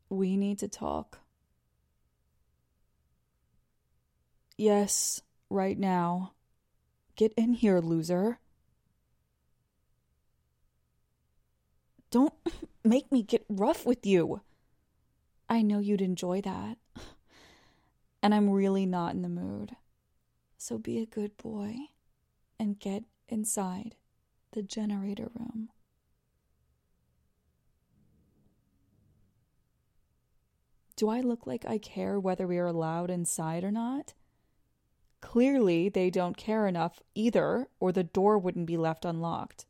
We need to talk. Yes, right now. Get in here, loser. Don't make me get rough with you. I know you'd enjoy that. And I'm really not in the mood. So be a good boy and get inside the generator room. Do I look like I care whether we are allowed inside or not? Clearly, they don't care enough either, or the door wouldn't be left unlocked.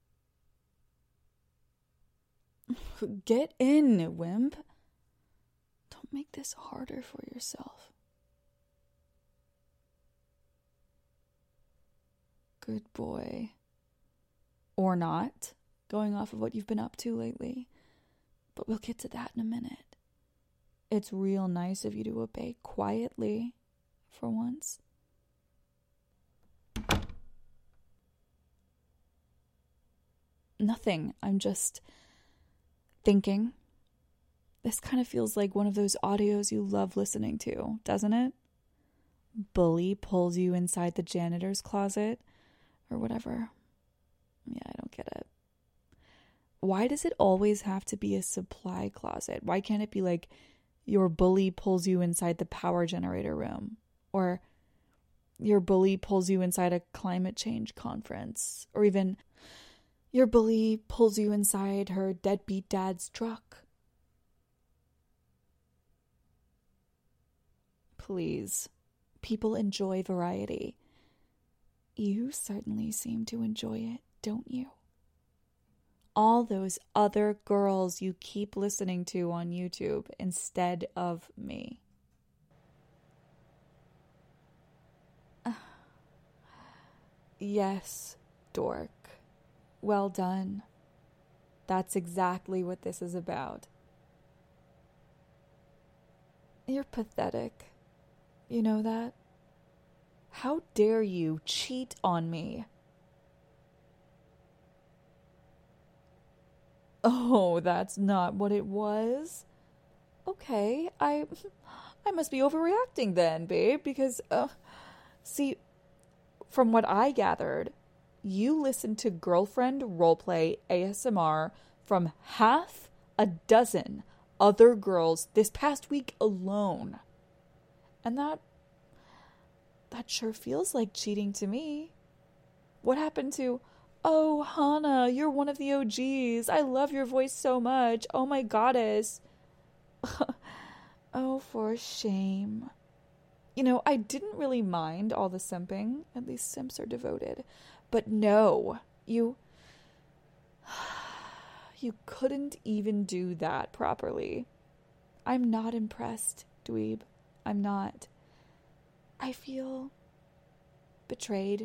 Get in, wimp. Don't make this harder for yourself. Good boy. Or not, going off of what you've been up to lately. But we'll get to that in a minute. It's real nice of you to obey quietly, for once. Nothing. I'm just thinking. This kind of feels like one of those audios you love listening to, doesn't it? Bully pulls you inside the janitor's closet, or whatever. Yeah, I don't get it. Why does it always have to be a supply closet? Why can't it be like your bully pulls you inside the power generator room? Or your bully pulls you inside a climate change conference? Or even your bully pulls you inside her deadbeat dad's truck? Please. People enjoy variety. You certainly seem to enjoy it, don't you? All those other girls you keep listening to on YouTube instead of me. Yes, dork. Well done. That's exactly what this is about. You're pathetic. You know that? How dare you cheat on me? Oh, that's not what it was. Okay, I must be overreacting then, babe, because, see, from what I gathered, you listened to girlfriend roleplay ASMR from half a dozen other girls this past week alone. And that sure feels like cheating to me. What happened to, oh, Hannah, you're one of the OGs. I love your voice so much. Oh, my goddess. Oh, for shame. You know, I didn't really mind all the simping. At least simps are devoted. But no, you couldn't even do that properly. I'm not impressed, dweeb. I'm not. I feel betrayed.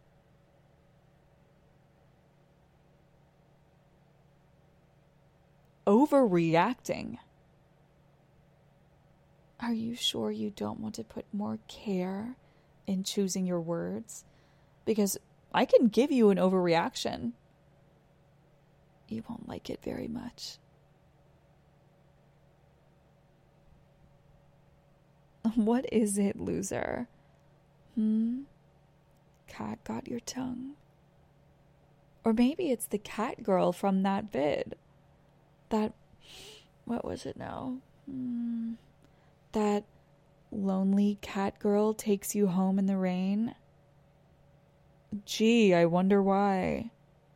Overreacting. Are you sure you don't want to put more care in choosing your words? Because I can give you an overreaction. You won't like it very much. What is it, loser? Cat got your tongue. Or maybe it's the cat girl from that vid. What was it now? That lonely cat girl takes you home in the rain. Gee, I wonder why.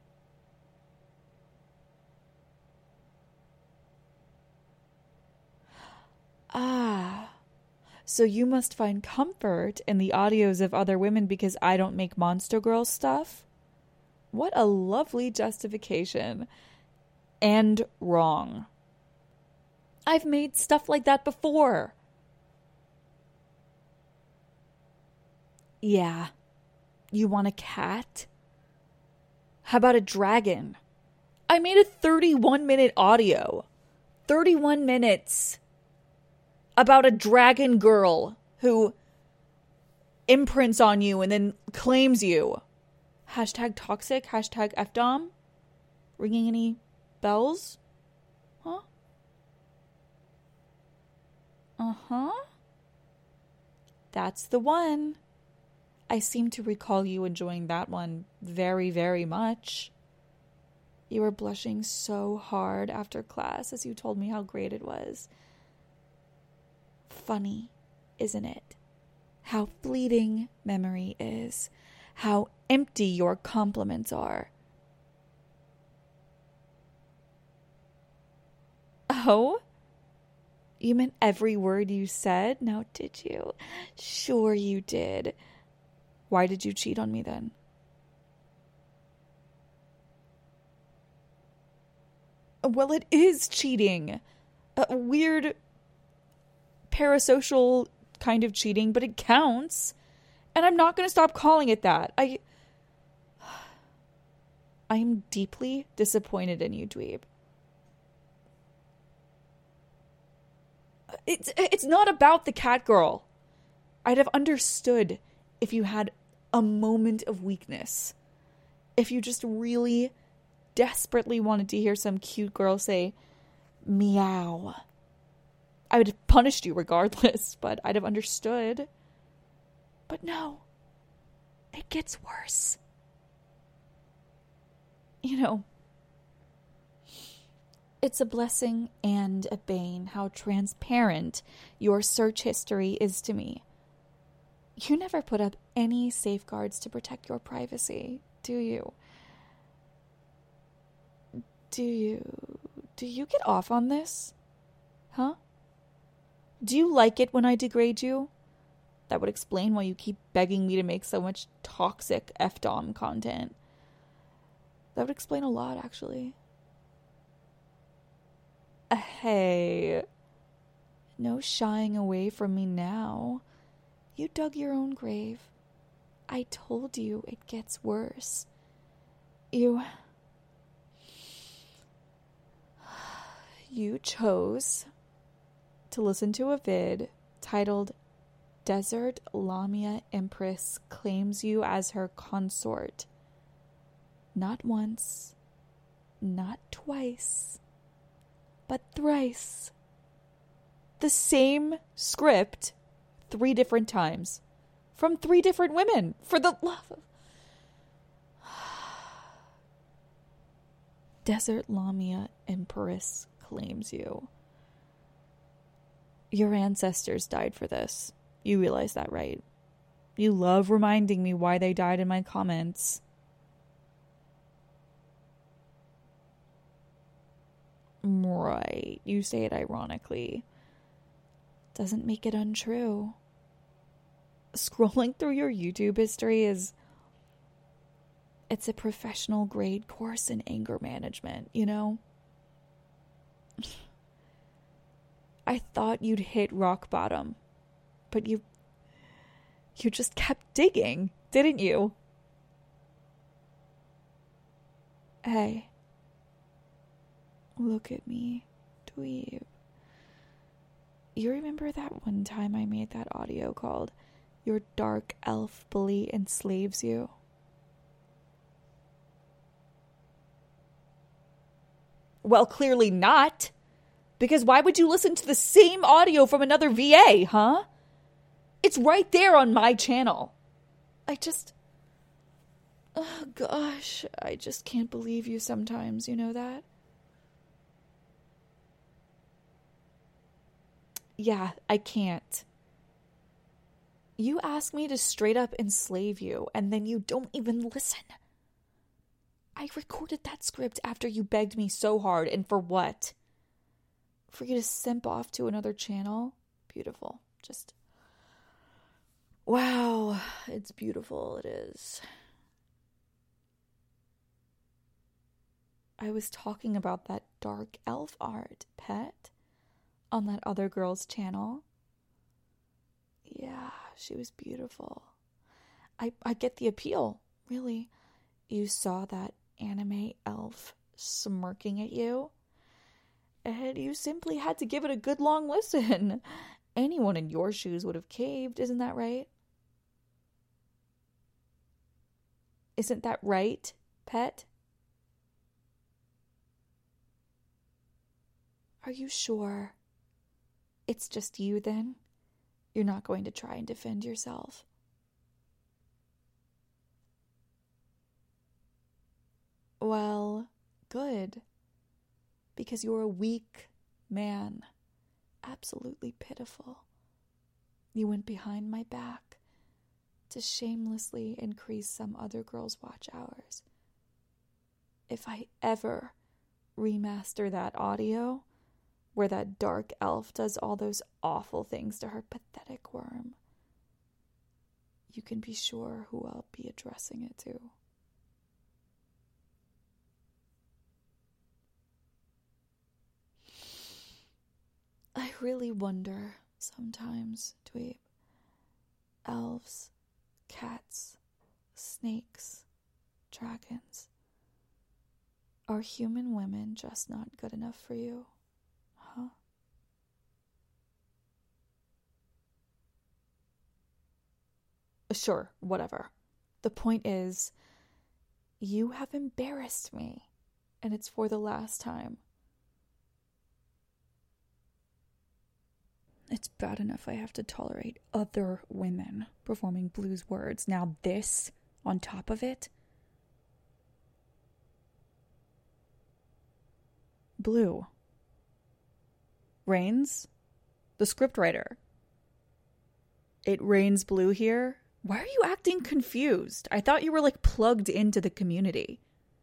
Ah, so you must find comfort in the audios of other women because I don't make Monster Girl stuff? What a lovely justification. And wrong. I've made stuff like that before. Yeah. You want a cat? How about a dragon? I made a 31-minute audio. 31 minutes. About a dragon girl who imprints on you and then claims you. Hashtag toxic, hashtag FDOM. Ringing any bells? Huh? Uh-huh. That's the one. I seem to recall you enjoying that one very, very much. You were blushing so hard after class as you told me how great it was. Funny, isn't it? How fleeting memory is. How empty your compliments are. Oh? You meant every word you said? Now, did you? Sure you did. Why did you cheat on me then? Well, it is cheating. A weird parasocial kind of cheating, but it counts. And I'm not going to stop calling it that. I am deeply disappointed in you, dweeb. It's not about the cat girl. I'd have understood if you had a moment of weakness. If you just really desperately wanted to hear some cute girl say, meow. I would have punished you regardless, but I'd have understood. But no, it gets worse. You know, it's a blessing and a bane how transparent your search history is to me. You never put up any safeguards to protect your privacy, do you? Do you get off on this? Huh? Do you like it when I degrade you? That would explain why you keep begging me to make so much toxic FDOM content. That would explain a lot, actually. Hey, no shying away from me now. You dug your own grave. I told you it gets worse. You chose to listen to a vid titled Desert Lamia Empress Claims You as Her Consort. Not once, not twice, but thrice. The same script 3 different times from 3 different women. For the love of... Desert Lamia Empress Claims You. Your ancestors died for this. You realize that, right? You love reminding me why they died in my comments. Right. You say it ironically. Doesn't make it untrue. Scrolling through your YouTube history it's a professional grade course in anger management, you know? I thought you'd hit rock bottom, but you just kept digging, didn't you? Hey, look at me, dweeb. You remember that one time I made that audio called Your Dark Elf Bully Enslaves You? Well, clearly not. Because why would you listen to the same audio from another VA, huh? It's right there on my channel. Oh gosh, I just can't believe you sometimes, you know that? Yeah, I can't. You ask me to straight up enslave you, and then you don't even listen. I recorded that script after you begged me so hard, and for what? For you to simp off to another channel? Beautiful. Just... wow, it's beautiful, it is. I was talking about that dark elf art, pet, on that other girl's channel. Yeah, she was beautiful. I get the appeal, really. You saw that anime elf smirking at you, and you simply had to give it a good long listen. Anyone in your shoes would have caved, isn't that right? Isn't that right, pet? Are you sure? It's just you then? You're not going to try and defend yourself? Well, good. Because you're a weak man. Absolutely pitiful. You went behind my back to shamelessly increase some other girl's watch hours. If I ever remaster that audio where that dark elf does all those awful things to her pathetic worm, you can be sure who I'll be addressing it to. I really wonder sometimes, Dweeb. Elves, cats, snakes, dragons. Are human women just not good enough for you? Huh? Sure, whatever. The point is, you have embarrassed me, and it's for the last time. It's bad enough I have to tolerate other women performing Blue's words. Now this on top of it? Blue. Rains? The scriptwriter. It rains Blue here? Why are you acting confused? I thought you were plugged into the community.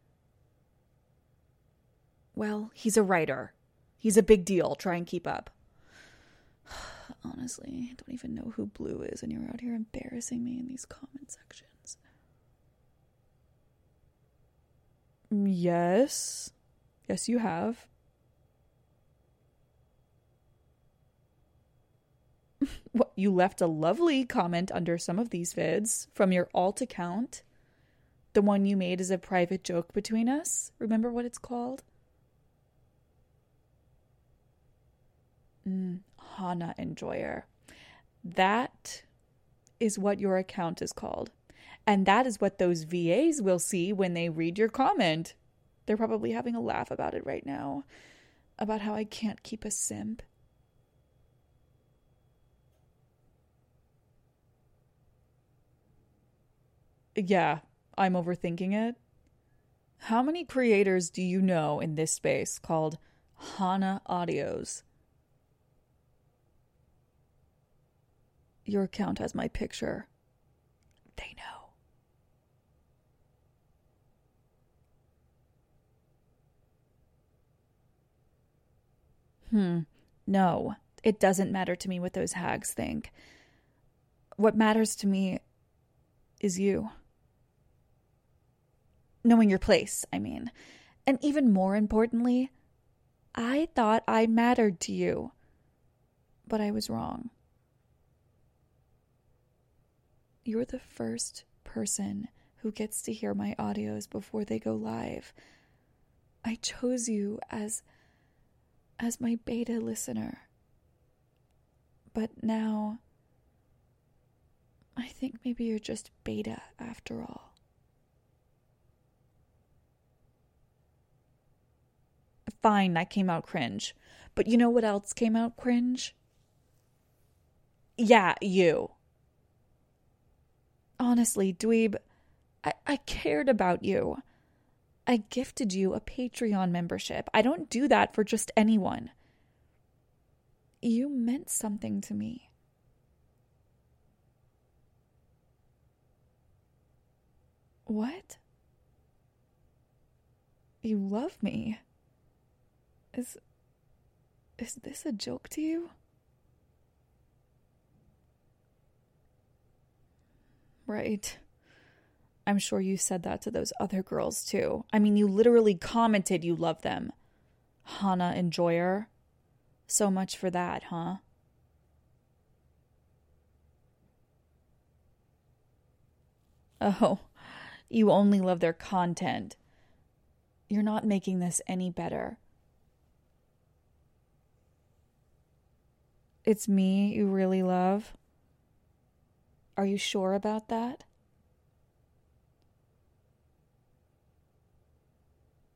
Well, he's a writer. He's a big deal. Try and keep up. Honestly, I don't even know who Blue is, and you're out here embarrassing me in these comment sections. Yes. Yes, you have. What, you left a lovely comment under some of these vids from your alt account. The one you made as a private joke between us. Remember what it's called? Hana Enjoyer. That is what your account is called. And that is what those VAs will see when they read your comment. They're probably having a laugh about it right now. About how I can't keep a simp. Yeah, I'm overthinking it. How many creators do you know in this space called Hana Audios? Your account has my picture. They know. No, it doesn't matter to me what those hags think. What matters to me is you. Knowing your place, I mean. And even more importantly, I thought I mattered to you. But I was wrong. You're the first person who gets to hear my audios before they go live. I chose you as my beta listener. But now, I think maybe you're just beta after all. Fine, that came out cringe. But you know what else came out cringe? Yeah, you. Honestly, Dweeb, I cared about you. I gifted you a Patreon membership. I don't do that for just anyone. You meant something to me. What? You love me? Is this a joke to you? Right. I'm sure you said that to those other girls too. I mean, you literally commented you love them. Hana Enjoyer. So much for that, huh? Oh, you only love their content. You're not making this any better. It's me you really love? Are you sure about that?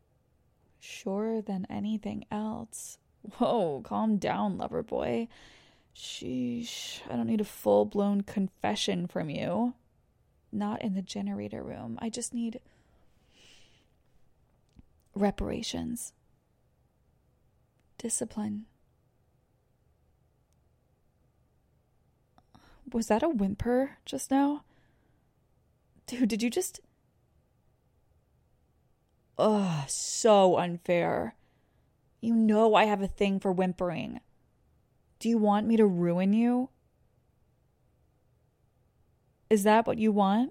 Surer than anything else. Whoa, calm down, lover boy. Sheesh. I don't need a full-blown confession from you. Not in the generator room. I just need reparations. Discipline. Was that a whimper just now? Dude, did you just... Ugh, so unfair. You know I have a thing for whimpering. Do you want me to ruin you? Is that what you want?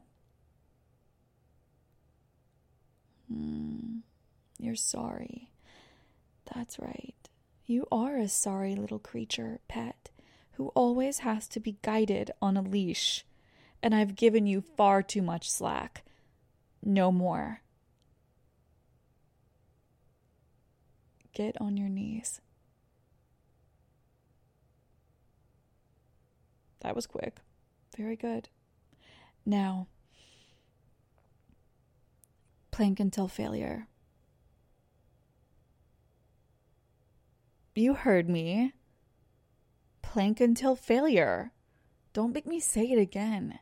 You're sorry. That's right. You are a sorry little creature, pet, who always has to be guided on a leash. And I've given you far too much slack. No more. Get on your knees. That was quick. Very good. Now, plank until failure. You heard me. Plank until failure. Don't make me say it again.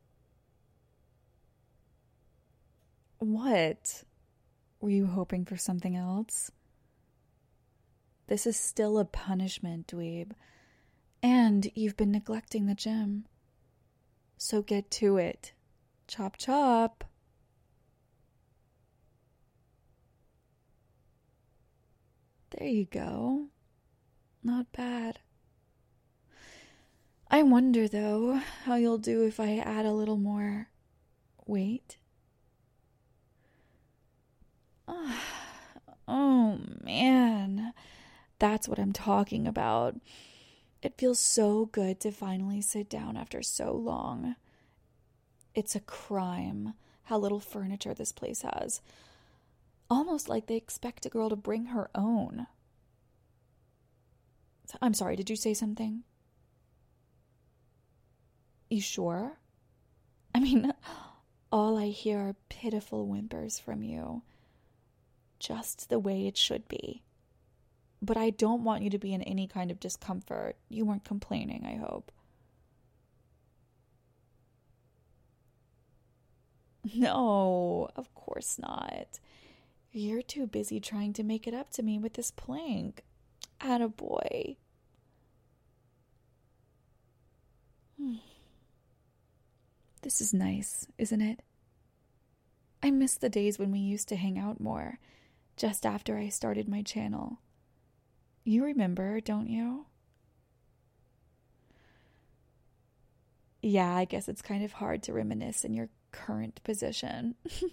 What? Were you hoping for something else? This is still a punishment, dweeb. And you've been neglecting the gym. So get to it. Chop chop. There you go. Not bad. I wonder, though, how you'll do if I add a little more weight. Oh, man. That's what I'm talking about. It feels so good to finally sit down after so long. It's a crime how little furniture this place has. Almost like they expect a girl to bring her own. I'm sorry, did you say something? You sure? I mean, all I hear are pitiful whimpers from you. Just the way it should be. But I don't want you to be in any kind of discomfort. You weren't complaining, I hope. No, of course not. You're too busy trying to make it up to me with this plank. Attaboy. This is nice, isn't it? I miss the days when we used to hang out more, just after I started my channel. You remember, don't you? Yeah, I guess it's kind of hard to reminisce in your current position.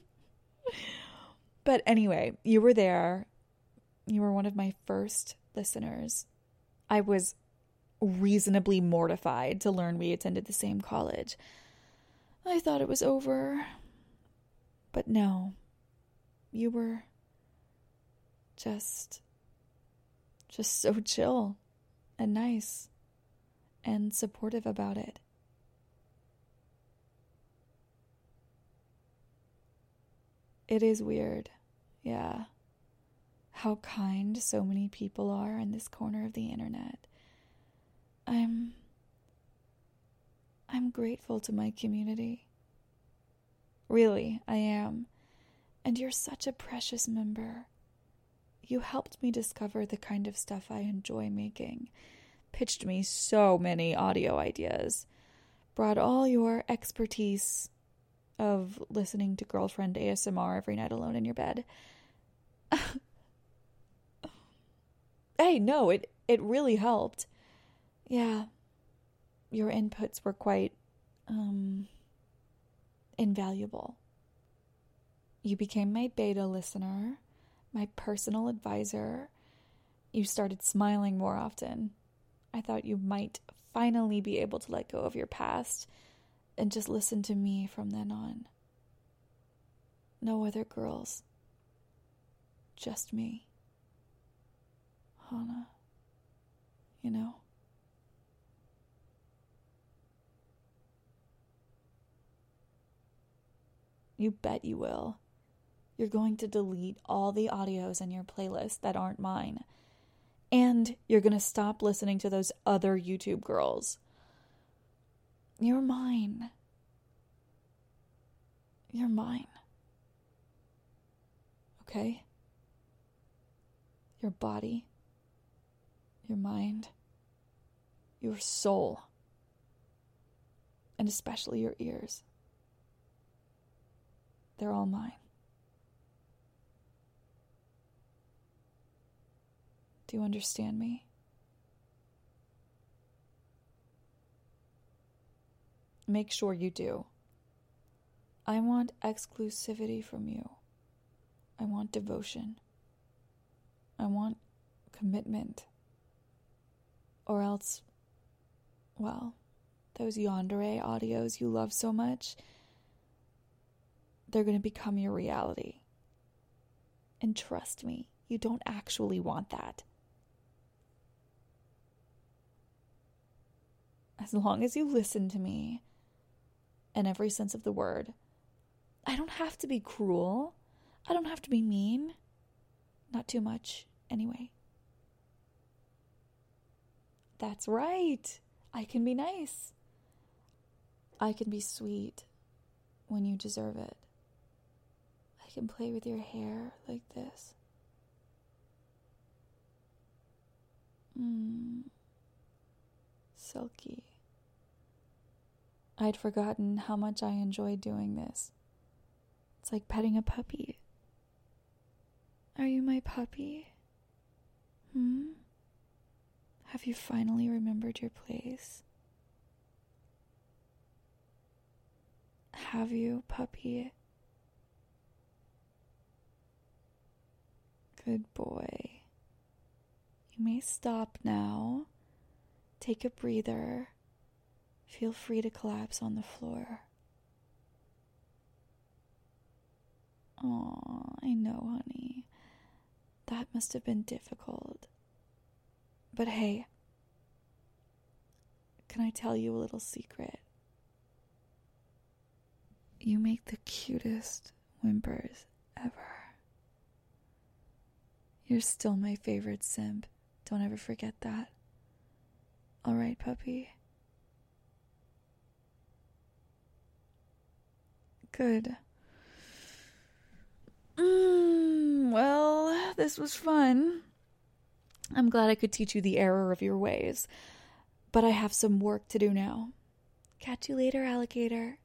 But anyway, you were there. You were one of my first listeners. I was reasonably mortified to learn we attended the same college. I thought it was over. But no. You were just so chill and nice and supportive about it. It is weird, yeah, how kind so many people are in this corner of the internet. I'm grateful to my community. Really, I am. And you're such a precious member. You helped me discover the kind of stuff I enjoy making, pitched me so many audio ideas, brought all your expertise of listening to girlfriend ASMR every night alone in your bed. Hey, no, it really helped. Yeah, your inputs were quite, invaluable. You became my beta listener, my personal advisor. You started smiling more often. I thought you might finally be able to let go of your past and just listen to me from then on. No other girls. Just me. Hannah. You know? You bet you will. You're going to delete all the audios in your playlist that aren't mine. And you're going to stop listening to those other YouTube girls. You're mine. You're mine. Okay? Your body, your mind, your soul, and especially your ears. They're all mine. Do you understand me? Make sure you do. I want exclusivity from you. I want devotion. I want commitment. Or else, well, those yandere audios you love so much, they're going to become your reality. And trust me, you don't actually want that. As long as you listen to me, in every sense of the word, I don't have to be cruel. I don't have to be mean. Not too much, anyway. That's right. I can be nice. I can be sweet when you deserve it. I can play with your hair like this. Silky. I'd forgotten how much I enjoyed doing this. It's like petting a puppy. Are you my puppy? Have you finally remembered your place? Have you, puppy? Good boy. You may stop now. Take a breather. Feel free to collapse on the floor. Aw, I know, honey. That must have been difficult. But hey, can I tell you a little secret? You make the cutest whimpers ever. You're still my favorite simp. Don't ever forget that. All right, puppy? Good. Well, this was fun. I'm glad I could teach you the error of your ways. But I have some work to do now. Catch you later, alligator.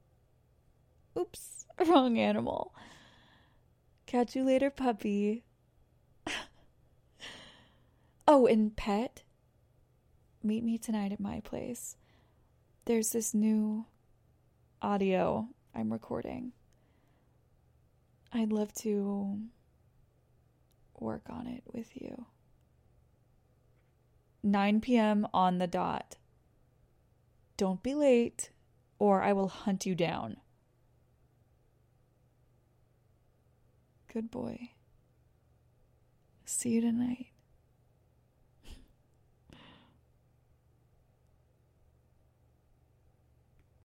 Oops, wrong animal. Catch you later, puppy. Oh, and pet, meet me tonight at my place. There's this new audio I'm recording. I'd love to work on it with you. 9 p.m. on the dot. Don't be late, or I will hunt you down. Good boy. See you tonight.